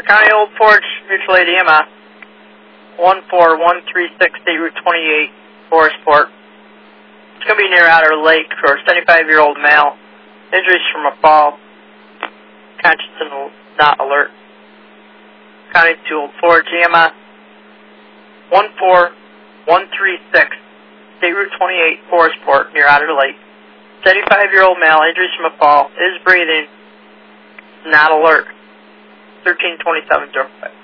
County Old Forge, mutual aid EMS, 14136 State Route 28, Forestport. It's going to be near Otter Lake for a 75-year-old male. Injuries from a fall. Conscious and not alert. County to Old Forge EMS, 14136 State Route 28, Forestport, near Otter Lake. 75-year-old male, injuries from a fall, is breathing, not alert. 132705.